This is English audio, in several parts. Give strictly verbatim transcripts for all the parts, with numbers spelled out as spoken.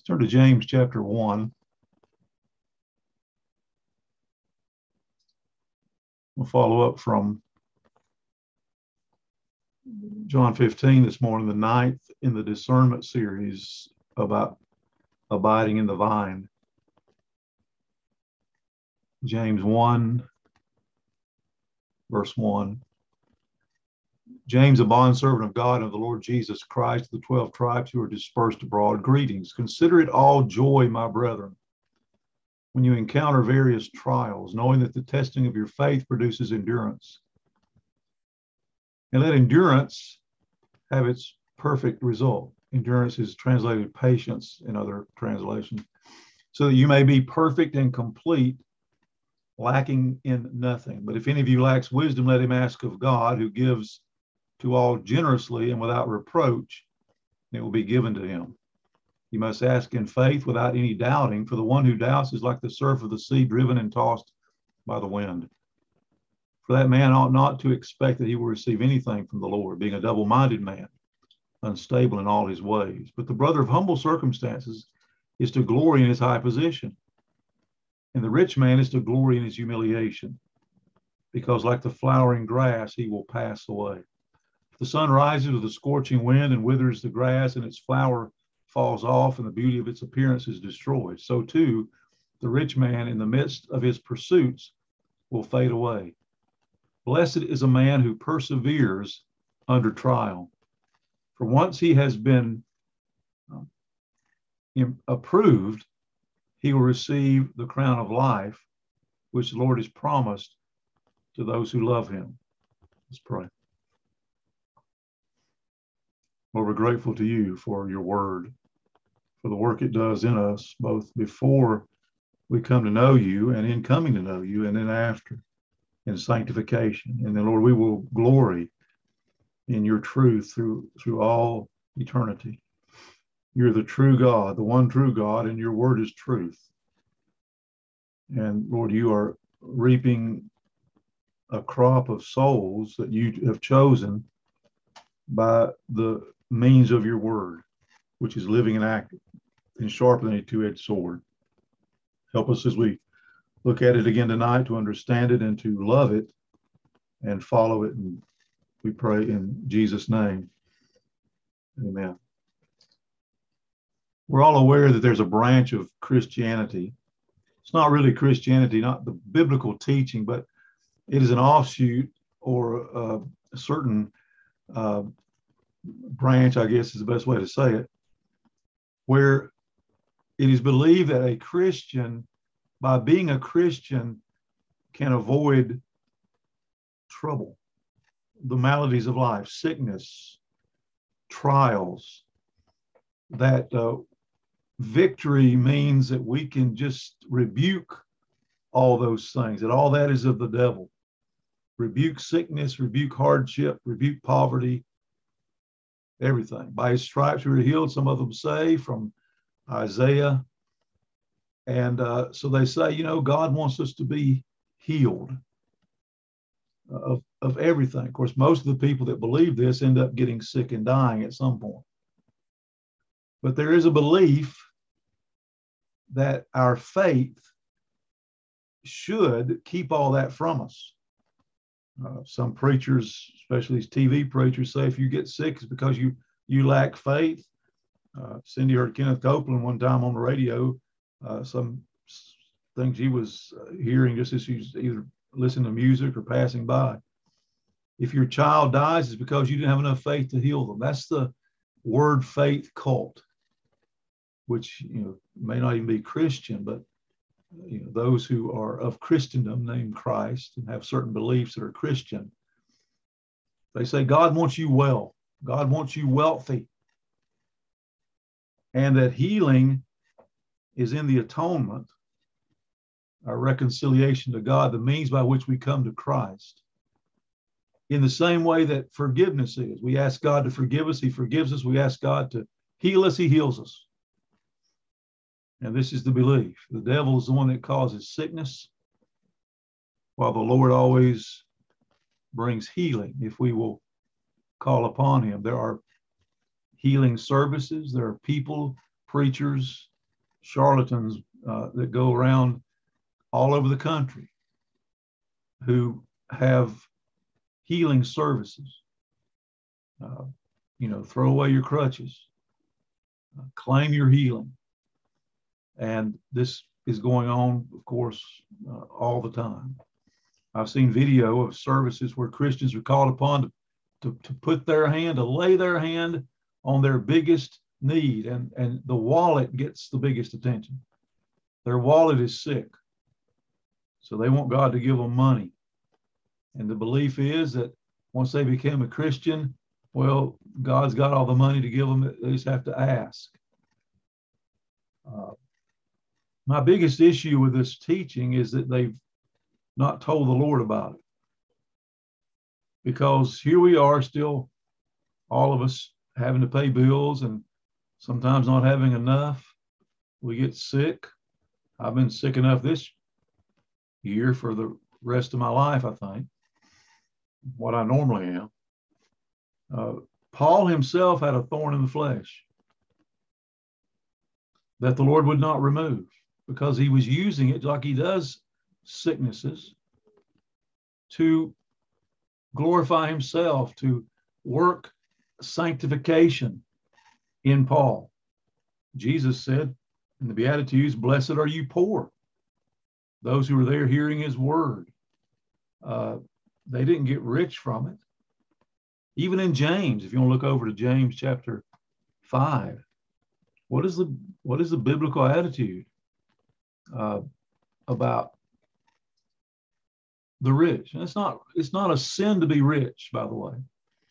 Turn to James chapter one. We'll follow up from John fifteen this morning, the ninth in the discernment series about abiding in the vine. James one, verse one. James, a bondservant of God and of the Lord Jesus Christ, the twelve tribes who are dispersed abroad, greetings. Consider it all joy, my brethren, when you encounter various trials, knowing that the testing of your faith produces endurance. And let endurance have its perfect result. Endurance is translated patience in other translations, so that you may be perfect and complete, lacking in nothing. But if any of you lacks wisdom, let him ask of God, who gives to all generously and without reproach, and it will be given to him. You must ask in faith without any doubting, for the one who doubts is like the surf of the sea, driven and tossed by the wind. For that man ought not to expect that he will receive anything from the Lord, being a double-minded man, unstable in all his ways. But the brother of humble circumstances is to glory in his high position, and the rich man is to glory in his humiliation, because like the flowering grass, he will pass away. The sun rises with a scorching wind and withers the grass, and its flower falls off, and the beauty of its appearance is destroyed. So too, the rich man in the midst of his pursuits will fade away. Blessed is a man who perseveres under trial. For once he has been um, approved, he will receive the crown of life, which the Lord has promised to those who love him. Let's pray. Lord, we're grateful to you for your word, for the work it does in us, both before we come to know you and in coming to know you, and then after, in sanctification. And then, Lord, we will glory in your truth through, through all eternity. You're the true God, the one true God, and your word is truth. And Lord, you are reaping a crop of souls that you have chosen by the means of your word, which is living and active and sharper than a two-edged sword. Help us as we look at it again tonight to understand it and to love it and follow it. And we pray in Jesus' name. Amen. We're all aware that there's a branch of Christianity. It's not really Christianity, not the biblical teaching, but it is an offshoot or uh, a certain uh, branch, I guess is the best way to say it, where it is believed that a Christian, by being a Christian, can avoid trouble, the maladies of life, sickness, trials, that uh, victory means that we can just rebuke all those things, that all that is of the devil. Rebuke sickness, rebuke hardship, rebuke poverty, everything. By his stripes we were healed, some of them say, from Isaiah. And uh, so they say, you know, God wants us to be healed of, of everything. Of course, most of the people that believe this end up getting sick and dying at some point. But there is a belief that our faith should keep all that from us. Uh, some preachers, especially these T V preachers, say if you get sick, it's because you you lack faith. Uh, Cindy heard Kenneth Copeland one time on the radio, uh, some things he was uh, hearing just as he was either listening to music or passing by. If your child dies, it's because you didn't have enough faith to heal them. That's the word faith cult, which, you know, may not even be Christian, but you know, those who are of Christendom, named Christ, and have certain beliefs that are Christian, they say God wants you well. God wants you wealthy. And that healing is in the atonement, our reconciliation to God, the means by which we come to Christ. In the same way that forgiveness is. We ask God to forgive us, he forgives us. We ask God to heal us, he heals us. And this is the belief. The devil is the one that causes sickness, while the Lord always brings healing if we will call upon him. There are healing services. There are people, preachers, charlatans uh, that go around all over the country who have healing services. Uh, you know, throw away your crutches, uh, claim your healing. And this is going on, of course, uh, all the time. I've seen video of services where Christians are called upon to, to, to put their hand, to lay their hand on their biggest need, and, and the wallet gets the biggest attention. Their wallet is sick, so they want God to give them money. And the belief is that once they become a Christian, well, God's got all the money to give them, they just have to ask. Uh, my biggest issue with this teaching is that they've not told the Lord about it. Because here we are still, all of us having to pay bills and sometimes not having enough. We get sick. I've been sick enough this year for the rest of my life, I think, what I normally am. Uh, Paul himself had a thorn in the flesh that the Lord would not remove because he was using it like he does sicknesses to glorify himself, to work sanctification in Paul. Jesus said in the Beatitudes, blessed are you poor. Those who were there hearing his word. Uh, they didn't get rich from it. Even in James, if you want to look over to James chapter five, what is the what is the biblical attitude uh, about the rich? And it's not it's not a sin to be rich, by the way.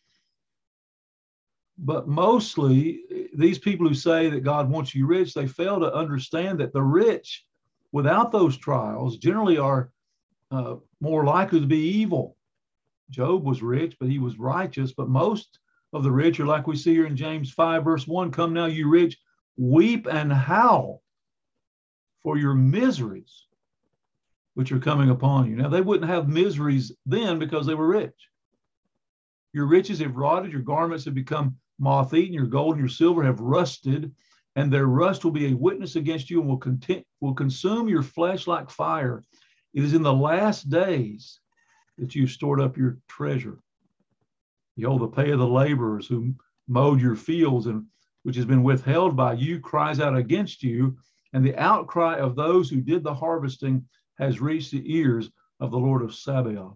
But mostly, these people who say that God wants you rich, they fail to understand that the rich, without those trials, generally are uh, more likely to be evil. Job was rich, but he was righteous. But most of the rich are like we see here in James five, verse one, come now, you rich, weep and howl for your miseries, which are coming upon you. Now, they wouldn't have miseries then because they were rich. Your riches have rotted, your garments have become moth-eaten, your gold and your silver have rusted, and their rust will be a witness against you and will, content, will consume your flesh like fire. It is in the last days that you've stored up your treasure. Behold, the pay of the laborers who mowed your fields and which has been withheld by you cries out against you, and the outcry of those who did the harvesting has reached the ears of the Lord of Sabaoth.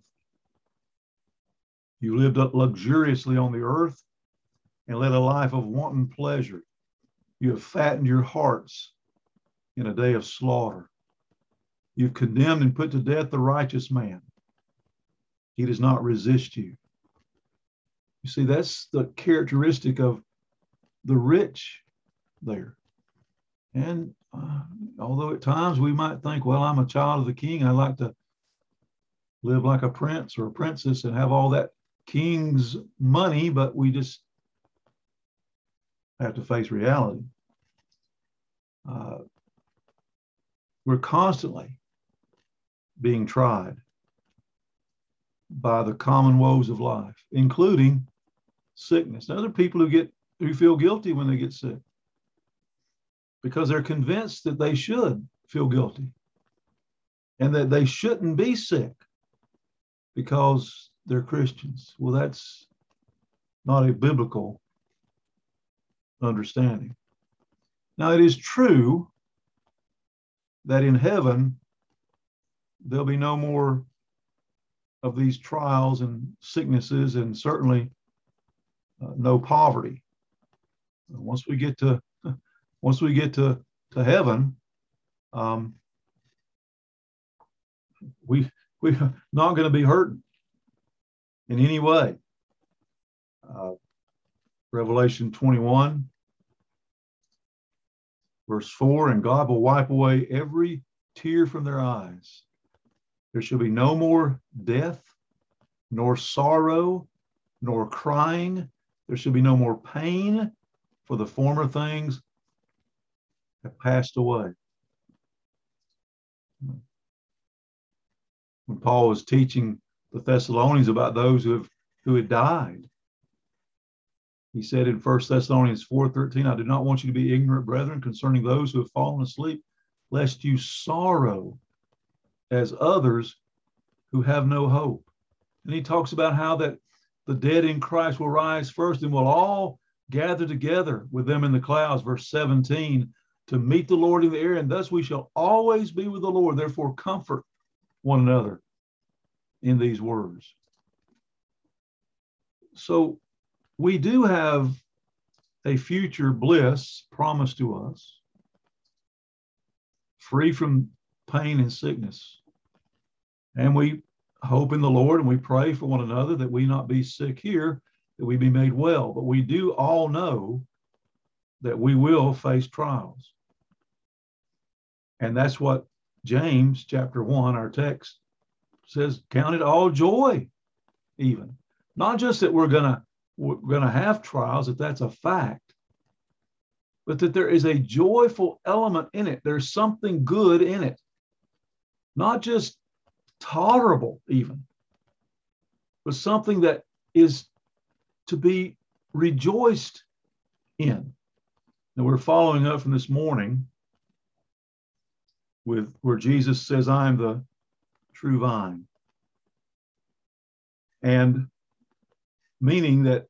You lived up luxuriously on the earth and led a life of wanton pleasure. You have fattened your hearts in a day of slaughter. You've condemned and put to death the righteous man. He does not resist you. You see, that's the characteristic of the rich there. And uh, although at times we might think, well, I'm a child of the king, I like to live like a prince or a princess and have all that king's money, but we just have to face reality. Uh, we're constantly being tried by the common woes of life, including sickness. Now, there are people who get who feel guilty when they get sick because they're convinced that they should feel guilty and that they shouldn't be sick because they're Christians. Well, that's not a biblical understanding. Now, it is true that in heaven, there'll be no more of these trials and sicknesses, and certainly uh, no poverty. Once we get to once we get to, to heaven, um, we we're not going to be hurting in any way. Uh, Revelation twenty-one, verse four, and God will wipe away every tear from their eyes. There shall be no more death, nor sorrow, nor crying. There shall be no more pain, for the former things have passed away. When Paul was teaching the Thessalonians about those who have who had died, He said in First Thessalonians four thirteen, I do not want you to be ignorant, brethren, concerning those who have fallen asleep, lest you sorrow as others who have no hope. And he talks about how that the dead in Christ will rise first, and we'll all gather together with them in the clouds, verse seventeen, to meet the Lord in the air, and thus we shall always be with the Lord. Therefore, comfort one another in these words. So we do have a future bliss promised to us, free from pain and sickness. And we hope in the Lord and we pray for one another that we not be sick here, that we be made well. But we do all know that we will face trials. And that's what James chapter one, our text, says, count it all joy, even. Not just that we're gonna we're gonna have trials, that that's a fact, but that there is a joyful element in it. There's something good in it. Not just tolerable even, but something that is to be rejoiced in. Now we're following up from this morning with where Jesus says, I am the true vine. And meaning that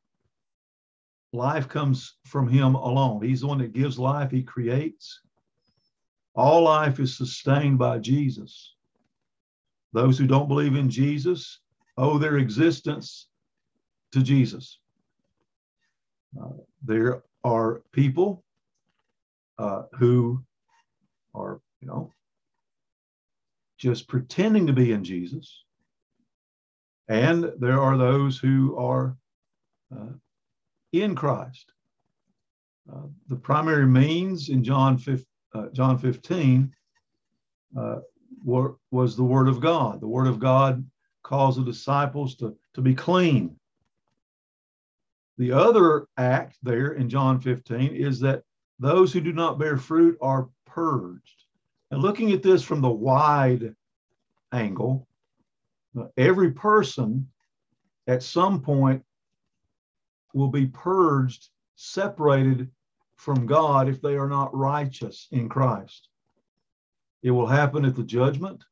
life comes from him alone. He's the one that gives life, he creates. All life is sustained by Jesus. Those who don't believe in Jesus owe their existence to Jesus. Uh, there are people uh, who are, you know, just pretending to be in Jesus. And there are those who are uh, in Christ. Uh, the primary means in John fifteen uh, were, was the Word of God. The Word of God calls the disciples to, to be clean. The other act there in John fifteen is that those who do not bear fruit are purged. And looking at this from the wide angle, every person at some point will be purged, separated from God if they are not righteous in Christ. It will happen at the judgment.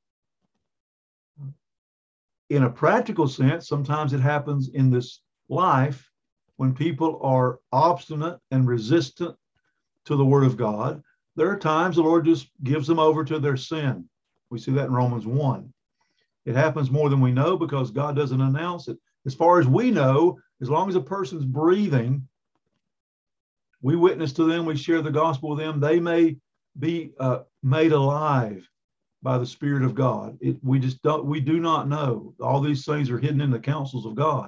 In a practical sense, sometimes it happens in this life when people are obstinate and resistant to the Word of God. There are times the Lord just gives them over to their sin. We see that in Romans one. It happens more than we know because God doesn't announce it. As far as we know, as long as a person's breathing, we witness to them, we share the gospel with them, they may be uh, made alive by the Spirit of God. It, we just don't, we do not know. All these things are hidden in the counsels of God.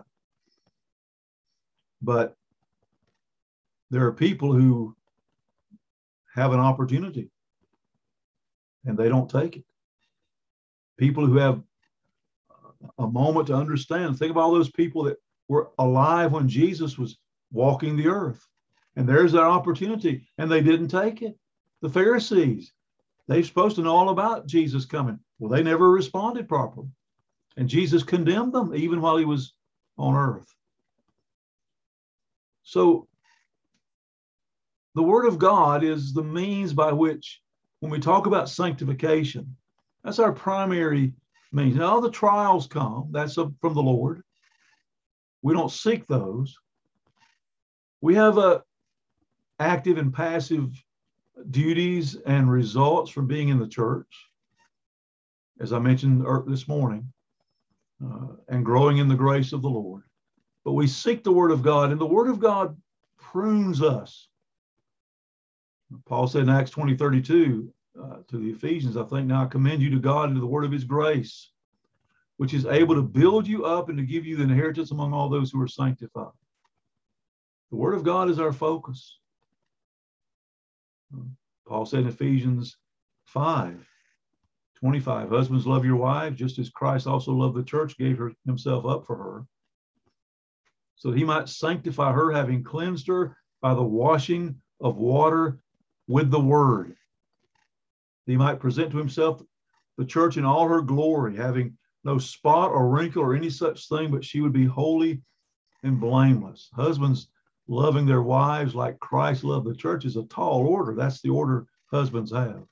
But there are people who have an opportunity and they don't take it. People who have a moment to understand. Think about all those people that were alive when Jesus was walking the earth. And there's that opportunity, and they didn't take it. The Pharisees, they're supposed to know all about Jesus coming. Well, they never responded properly. And Jesus condemned them even while he was on earth. So the Word of God is the means by which, when we talk about sanctification, that's our primary means. Now, all the trials come, that's from the Lord. We don't seek those. We have a active and passive duties and results from being in the church, as I mentioned this morning, uh, and growing in the grace of the Lord. But we seek the Word of God, and the Word of God prunes us. Paul said in Acts twenty thirty-two uh, to the Ephesians, I think, now I commend you to God and to the word of his grace, which is able to build you up and to give you the inheritance among all those who are sanctified. The Word of God is our focus. Paul said in Ephesians five twenty-five, husbands, love your wives, just as Christ also loved the church, gave her, himself up for her, so that he might sanctify her, having cleansed her by the washing of water with the word. That he might present to himself the church in all her glory, having no spot or wrinkle or any such thing, but she would be holy and blameless. Husbands, loving their wives like Christ loved the church is a tall order. That's the order husbands have.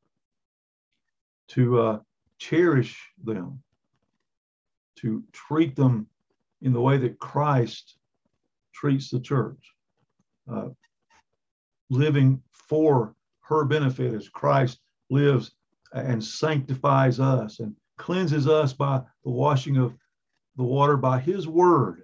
To uh, cherish them, to treat them in the way that Christ treats the church, uh, living for her benefit as Christ lives and sanctifies us and cleanses us by the washing of the water by his word.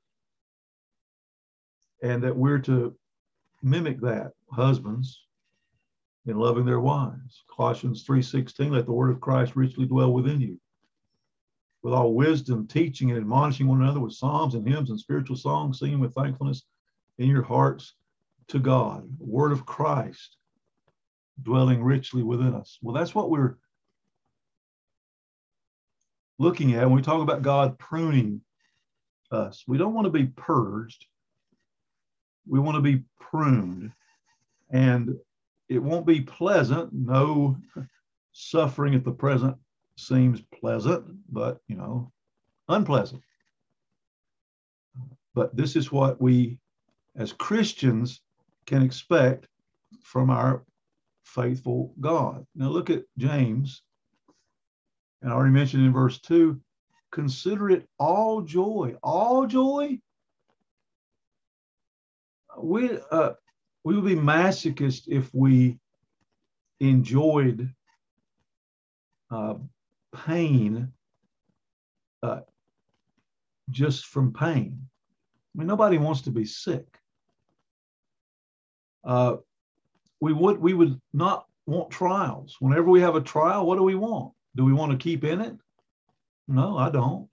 And that we're to mimic that, husbands, in loving their wives. Colossians three sixteen, let the word of Christ richly dwell within you, with all wisdom, teaching and admonishing one another with psalms and hymns and spiritual songs, singing with thankfulness in your hearts to God. The word of Christ dwelling richly within us. Well, that's what we're looking at when we talk about God pruning us. We don't want to be purged. We want to be pruned. And it won't be pleasant. No suffering at the present seems pleasant, but, you know, unpleasant. But this is what we, as Christians, can expect from our faithful God. Now look at James. And I already mentioned in verse two, consider it all joy. All joy? We, uh, we would be masochists if we enjoyed uh, pain uh, just from pain. I mean, nobody wants to be sick. Uh, we would we would not want trials. Whenever we have a trial, what do we want? Do we want to keep in it? No, I don't.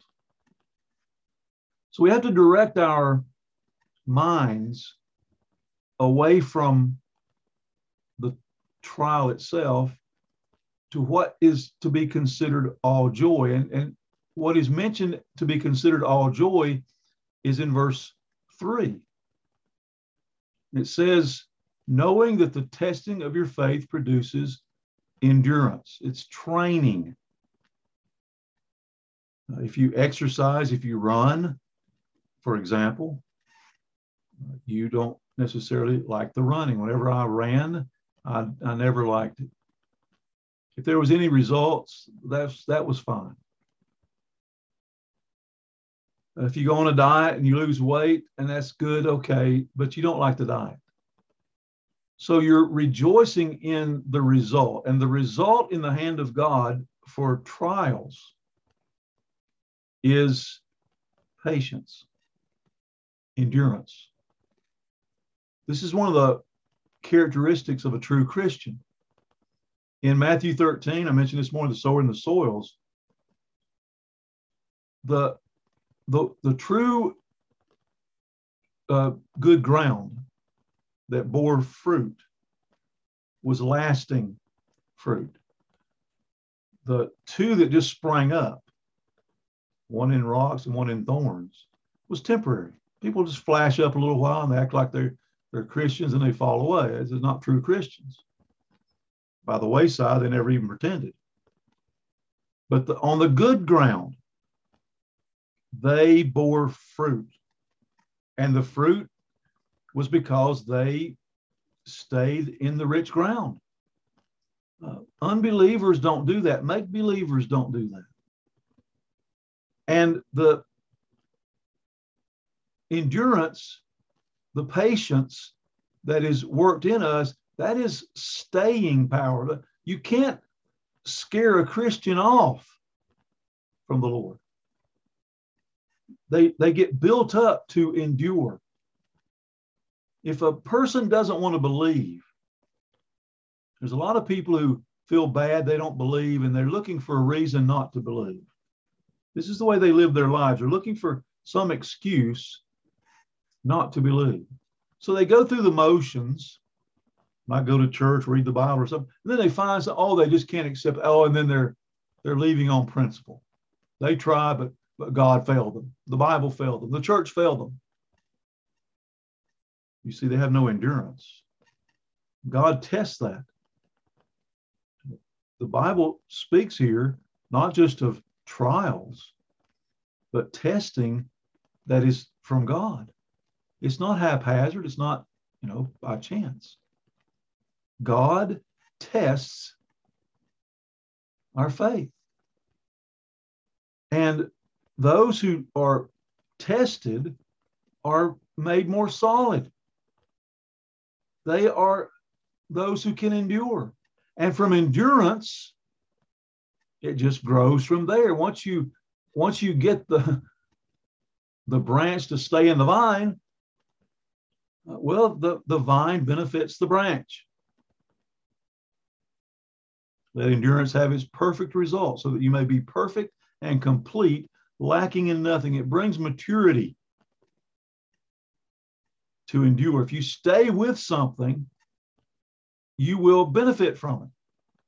So we have to direct our minds away from the trial itself to what is to be considered all joy. And, and what is mentioned to be considered all joy is in verse three. It says, knowing that the testing of your faith produces endurance. It's training. Uh, if you exercise, if you run, for example, uh, you don't necessarily like the running. Whenever I ran, I, I never liked it. If there was any results, that's, that was fine. If you go on a diet and you lose weight, and that's good, okay, but you don't like the diet. So you're rejoicing in the result, and the result in the hand of God for trials is patience, endurance. This is one of the characteristics of a true Christian. In Matthew thirteen, I mentioned this morning, the sower and the soils. The, the, the true uh, good ground that bore fruit was lasting fruit. The two that just sprang up, one in rocks and one in thorns, was temporary. People just flash up a little while and they act like they're, they're Christians and they fall away. This is not true Christians. By the wayside, they never even pretended. But the, on the good ground, they bore fruit. And the fruit was because they stayed in the rich ground. Uh, unbelievers don't do that. Make believers don't do that. And the endurance, the patience that is worked in us, that is staying power. You can't scare a Christian off from the Lord. They, they get built up to endure. If a person doesn't want to believe, there's a lot of people who feel bad, they don't believe, and they're looking for a reason not to believe. This is the way they live their lives. They're looking for some excuse not to believe. So they go through the motions, might go to church, read the Bible or something, and then they find, some, oh, they just can't accept, oh, and then they're they're leaving on principle. They try, but, but God failed them. The Bible failed them. The church failed them. You see, they have no endurance. God tests that. The Bible speaks here not just of trials, but testing that is from God. It's not haphazard. It's not, you know, by chance. God tests our faith. And those who are tested are made more solid. They are those who can endure. And from endurance, it just grows from there. Once you, once you get the, the branch to stay in the vine, well, the, the vine benefits the branch. Let endurance have its perfect result, so that you may be perfect and complete, lacking in nothing. It brings maturity to endure. If you stay with something, you will benefit from it.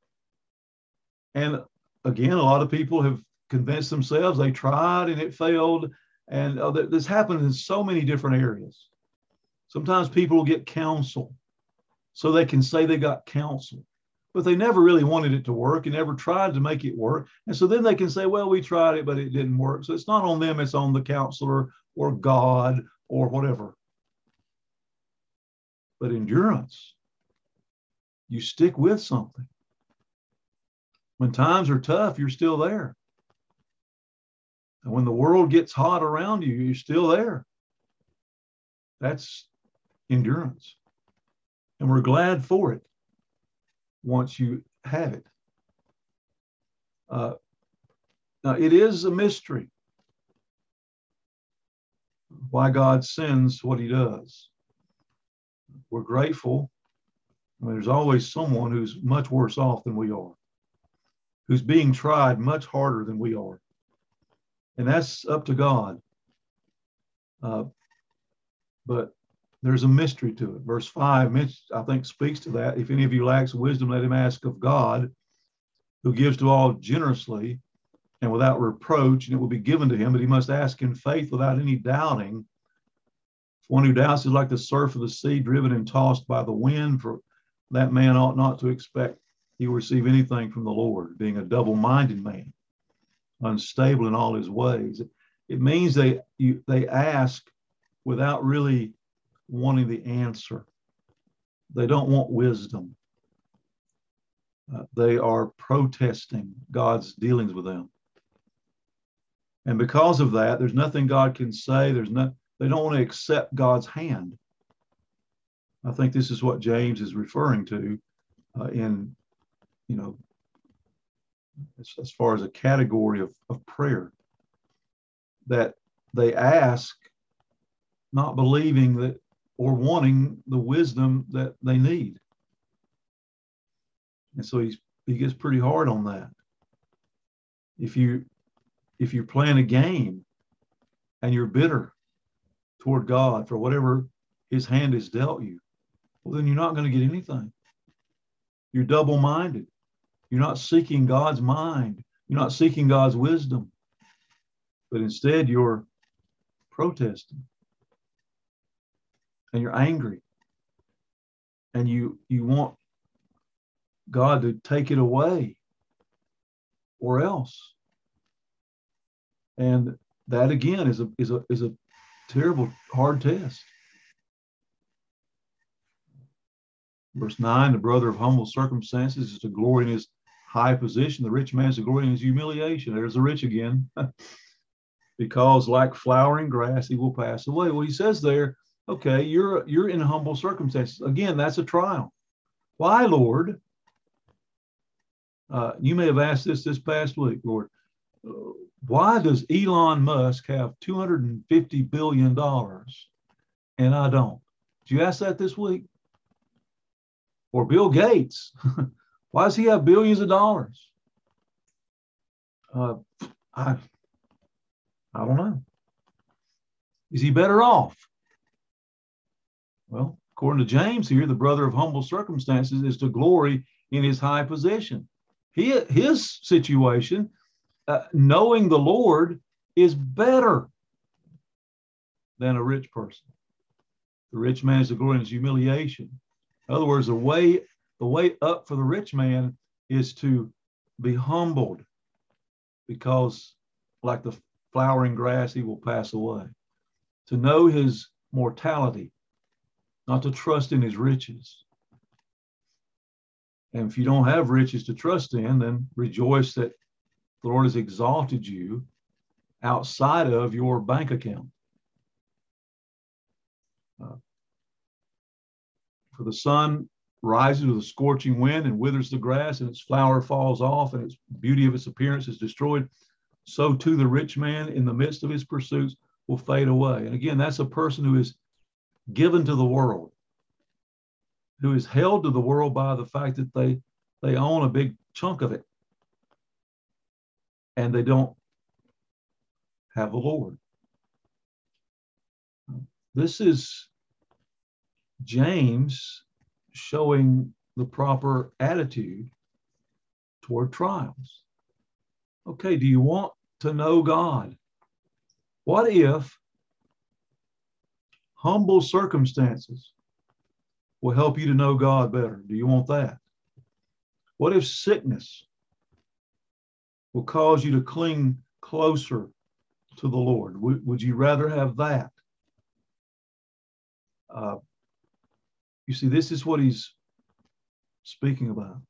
And again, a lot of people have convinced themselves they tried and it failed. And uh, this happens in so many different areas. Sometimes people will get counsel so they can say they got counsel, but they never really wanted it to work and never tried to make it work. And so then they can say, well, we tried it, but it didn't work. So it's not on them, it's on the counselor or God or whatever. But endurance, you stick with something. When times are tough, you're still there. And when the world gets hot around you, you're still there. That's endurance. And we're glad for it once you have it. Uh, now, it is a mystery why God sends what he does. We're grateful. I mean, there's always someone who's much worse off than we are, who's being tried much harder than we are. And that's up to God. Uh, but there's a mystery to it. Verse five, I think, speaks to that. If any of you lacks wisdom, let him ask of God, who gives to all generously and without reproach, and it will be given to him. But he must ask in faith without any doubting. One who doubts is like the surf of the sea, driven and tossed by the wind. For that man ought not to expect he will receive anything from the Lord, being a double-minded man, unstable in all his ways. It means they you, they ask without really wanting the answer. They don't want wisdom. Uh, they are protesting God's dealings with them. And because of that, there's nothing God can say. There's no, they don't want to accept God's hand. I think this is what James is referring to uh, in, you know, as, as far as a category of, of prayer, that they ask not believing that or wanting the wisdom that they need. And so he's, he gets pretty hard on that. If you, if you're playing a game and you're bitter toward God for whatever his hand has dealt you, well, then you're not going to get anything. You're double-minded. You're not seeking God's mind. You're not seeking God's wisdom. But instead, you're protesting. And you're angry. And you, you want God to take it away or else. And that, again, is a, is a, is a terrible, hard test. Verse nine, the brother of humble circumstances is to glory in his high position. The rich man is to glory in his humiliation. There's the rich again. Because like flowering grass, he will pass away. Well, he says there, okay, you're, you're in humble circumstances. Again, that's a trial. Why, Lord? Uh, you may have asked this this past week, Lord. Uh, why does Elon Musk have two hundred fifty billion dollars and I don't? Did you ask that this week? Or Bill Gates? Why does he have billions of dollars? Uh, I, I don't know. Is he better off? Well, according to James here, the brother of humble circumstances is to glory in his high position. He, his situation, uh, knowing the Lord, is better than a rich person. The rich man is to glory in his humiliation. In other words, the way, the way up for the rich man is to be humbled, because like the flowering grass, he will pass away. To know his mortality, not to trust in his riches. And if you don't have riches to trust in, then rejoice that the Lord has exalted you outside of your bank account. Uh, for the sun rises with a scorching wind and withers the grass, and its flower falls off, and its beauty of its appearance is destroyed. So too the rich man in the midst of his pursuits will fade away. And again, that's a person who is given to the world, who is held to the world by the fact that they, they own a big chunk of it, and they don't have the Lord. This is James showing the proper attitude toward trials. Okay, do you want to know God? What if humble circumstances will help you to know God better? Do you want that? What if sickness will cause you to cling closer to the Lord? Would, would you rather have that? Uh, you see, this is what he's speaking about.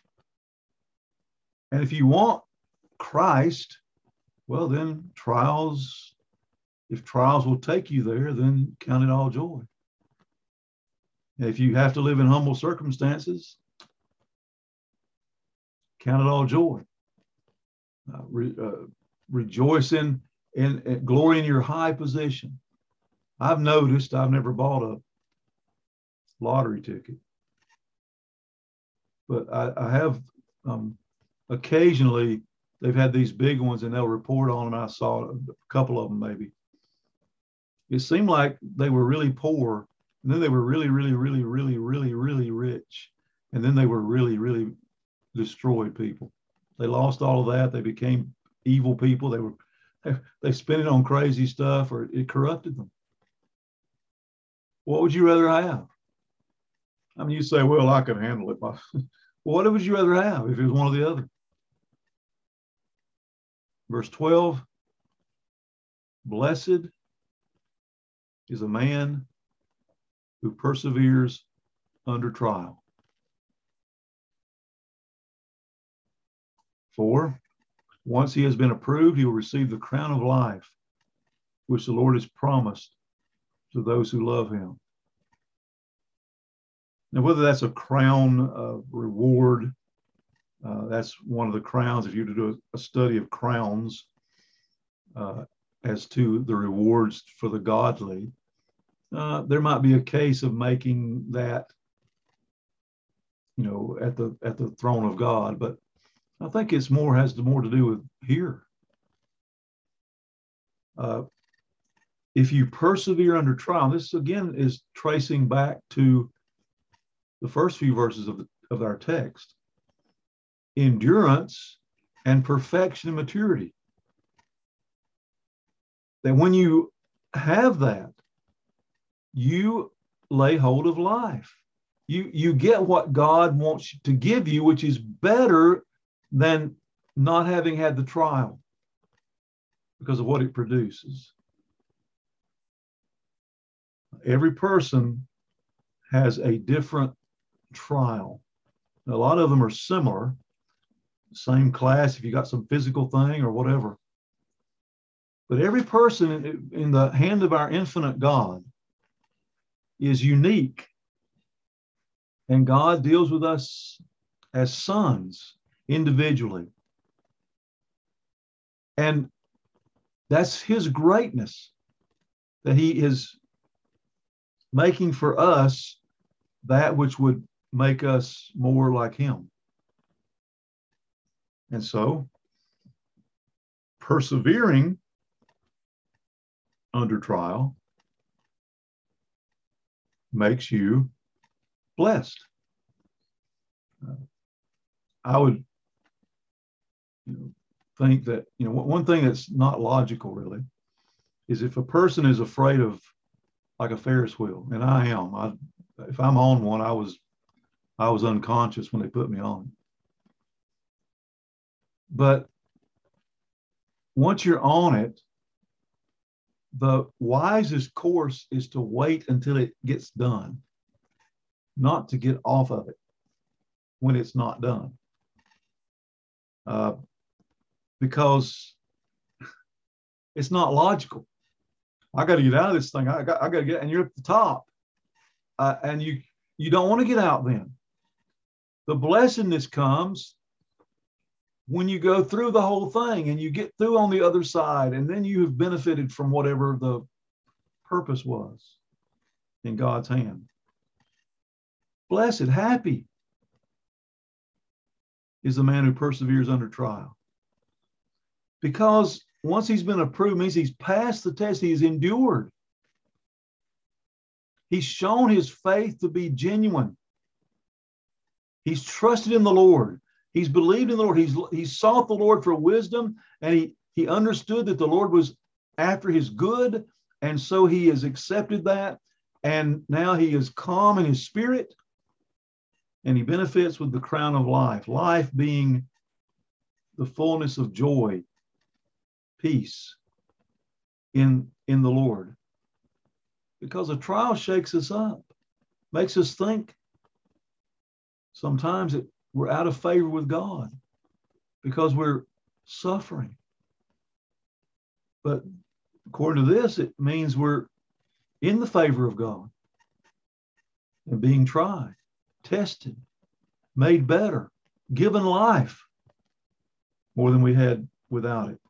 And if you want Christ, well, then trials, if trials will take you there, then count it all joy. If you have to live in humble circumstances, count it all joy. Uh, re, uh, rejoice in, in, in glory in your high position. I've noticed, I've never bought a lottery ticket, but I, I have um, occasionally, they've had these big ones and they'll report on them. I saw a couple of them maybe. It seemed like they were really poor, and then they were really, really, really, really, really, really rich. And then they were really, really destroyed people. They lost all of that. They became evil people. They were, they, they spent it on crazy stuff, or it corrupted them. What would you rather have? I mean, you say, well, I can handle it. Well, what would you rather have if it was one or the other? Verse twelve, blessed is a man who perseveres under trial. For once he has been approved, he will receive the crown of life, which the Lord has promised to those who love him. Now, whether that's a crown of reward, uh, that's one of the crowns. If you were to do a, a study of crowns uh, as to the rewards for the godly, uh, there might be a case of making that, you know, at the at the throne of God. But I think it's more has more to do with here. Uh, if you persevere under trial, this again is tracing back to the first few verses of, the, of our text. Endurance and perfection and maturity. That when you have that, you lay hold of life. You, you get what God wants to give you, which is better than not having had the trial because of what it produces. Every person has a different trial. A lot of them are similar, same class if you got some physical thing or whatever. But every person in the hand of our infinite God is unique. And God deals with us as sons individually. And that's his greatness, that he is making for us that which would make us more like him. And so, persevering under trial makes you blessed. Uh, I would you know, think that, you know, one thing that's not logical really is if a person is afraid of like a Ferris wheel, and I am, I, if I'm on one, I was, I was unconscious when they put me on. But once you're on it, the wisest course is to wait until it gets done, not to get off of it when it's not done. Uh, because it's not logical. I got to get out of this thing. I got, I got to get, and you're at the top, uh, and you you don't want to get out then. The blessedness comes when you go through the whole thing and you get through on the other side, and then you have benefited from whatever the purpose was in God's hand. Blessed, happy is the man who perseveres under trial. Because once he's been approved, means he's passed the test, he's endured. He's shown his faith to be genuine. He's trusted in the Lord. He's believed in the Lord. He's, he's sought the Lord for wisdom, and he, he understood that the Lord was after his good, and so he has accepted that, and now he is calm in his spirit, and he benefits with the crown of life, life being the fullness of joy, peace in, in the Lord. Because a trial shakes us up, makes us think sometimes that we're out of favor with God because we're suffering. But according to this, it means we're in the favor of God and being tried, tested, made better, given life more than we had without it.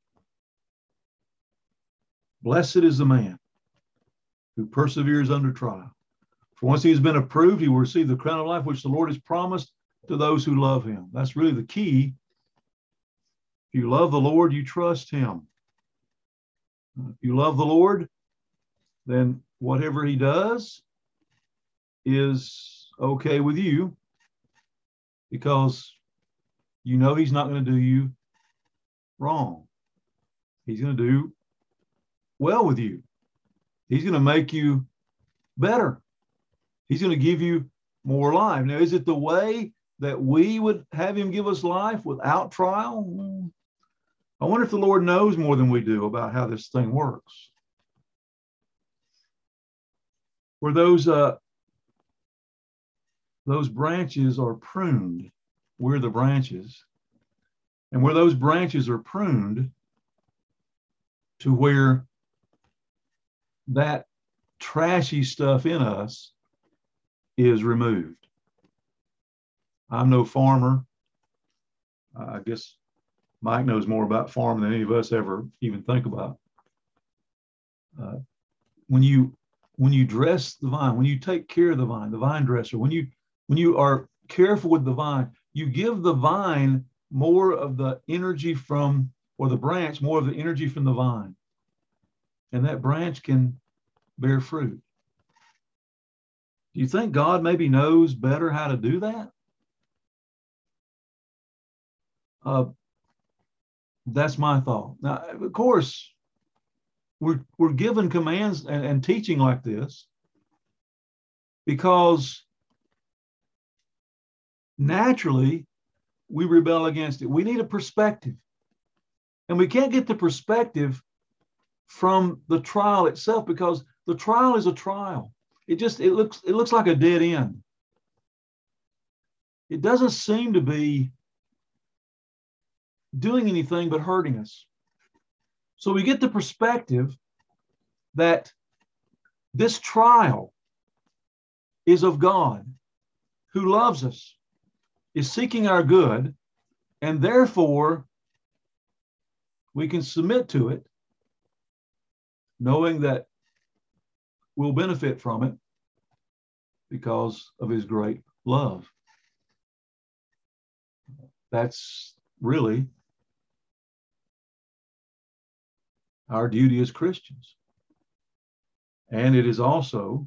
Blessed is the man who perseveres under trial. For once he has been approved, he will receive the crown of life which the Lord has promised to those who love him. That's really the key. If you love the Lord, you trust him. If you love the Lord, then whatever he does is okay with you, because you know he's not going to do you wrong. He's going to do well with you. He's going to make you better. He's going to give you more life. Now, is it the way that we would have him give us life without trial? I wonder if the Lord knows more than we do about how this thing works. Where those uh, those branches are pruned, we're the branches, and where those branches are pruned to where that trashy stuff in us is removed. I'm no farmer. I guess Mike knows more about farming than any of us ever even think about. Uh, when you when you dress the vine, when you take care of the vine, the vine dresser, when you when you are careful with the vine, you give the vine more of the energy from, or the branch more of the energy from the vine, and that branch can bear fruit. Do you think God maybe knows better how to do that? Uh, that's my thought. Now, of course, we're, we're given commands and, and teaching like this because naturally we rebel against it. We need a perspective. And we can't get the perspective from the trial itself, because the trial is a trial. It just, it looks, it looks like a dead end. It doesn't seem to be doing anything but hurting us. So we get the perspective that this trial is of God, who loves us, is seeking our good, and therefore we can submit to it, knowing that we'll benefit from it because of his great love. That's really our duty as Christians. And it is also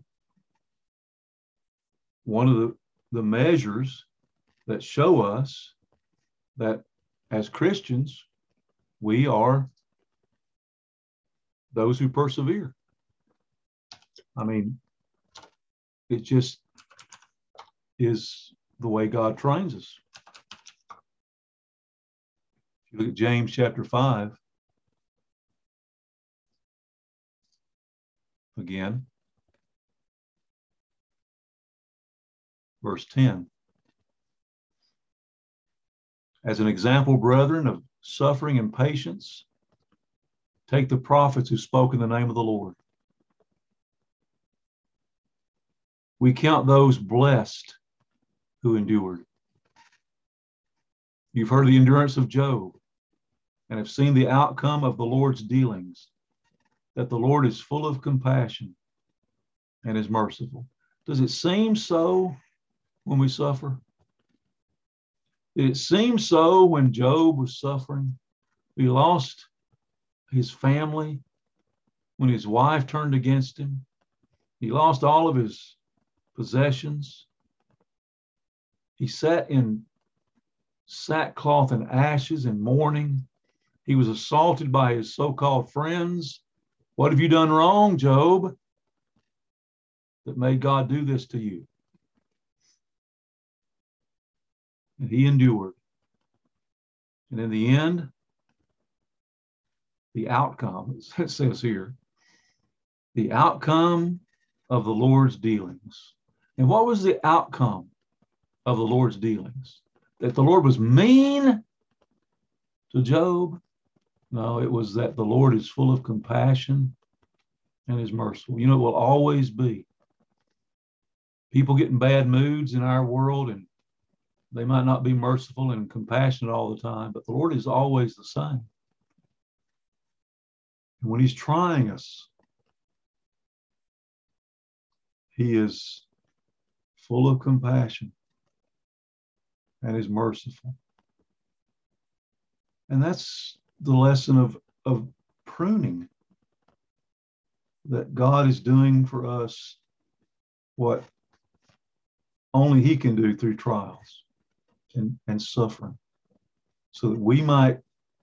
one of the, the measures that show us that as Christians, we are those who persevere. I mean, it just is the way God trains us. If you look at James chapter five, again. Verse ten. As an example, brethren, of suffering and patience, take the prophets who spoke in the name of the Lord. We count those blessed who endured. You've heard the endurance of Job and have seen the outcome of the Lord's dealings, that the Lord is full of compassion and is merciful. Does it seem so when we suffer? Did it seem so when Job was suffering? He lost his family when his wife turned against him. He lost all of his possessions. He sat in sackcloth and ashes and mourning. He was assaulted by his so-called friends. What have you done wrong, Job, that made God do this to you? And he endured. And in the end, the outcome, it says here, the outcome of the Lord's dealings. And what was the outcome of the Lord's dealings? That the Lord was mean to Job? No, it was that the Lord is full of compassion and is merciful. You know, it will always be. People get in bad moods in our world, and they might not be merciful and compassionate all the time, but the Lord is always the same. And when he's trying us, he is full of compassion and is merciful. And that's the lesson of, of pruning, that God is doing for us what only he can do through trials and, and suffering, so that we might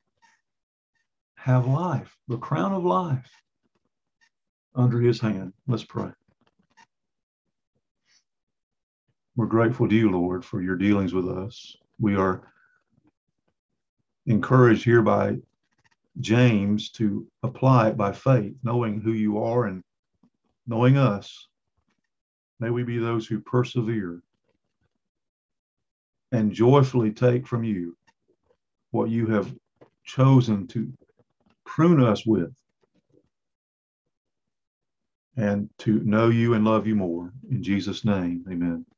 have life, the crown of life, under his hand. Let's pray. We're grateful to you, Lord, for your dealings with us. We are encouraged here by James to apply it by faith, knowing who you are and knowing us. May we be those who persevere and joyfully take from you what you have chosen to prune us with, and to know you and love you more. In Jesus' name, amen.